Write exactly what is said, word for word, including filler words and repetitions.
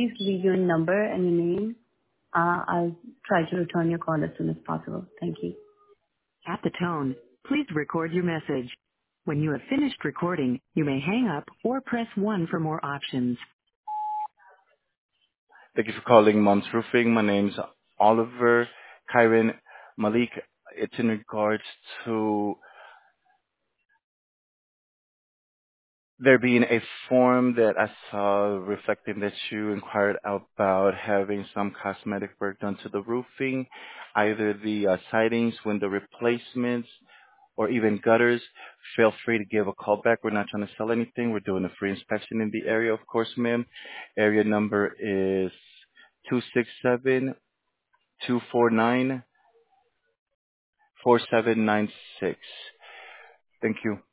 please leave your number and your name. Uh, I'll try to return your call as soon as possible. Thank you. At the tone, please record your message. When you have finished recording, you may hang up or press one for more options. Thank you for calling Mom's Roofing. My name's Oliver Kyron Malik. It's in regards to there being a form that I saw reflecting that you inquired about having some cosmetic work done to the roofing, either the uh, sidings, window replacements, or even gutters. Feel free to give a call back. We're not trying to sell anything. We're doing a free inspection in the area, of course, ma'am. Area number is two six seven, two four nine, four seven nine six. Thank you.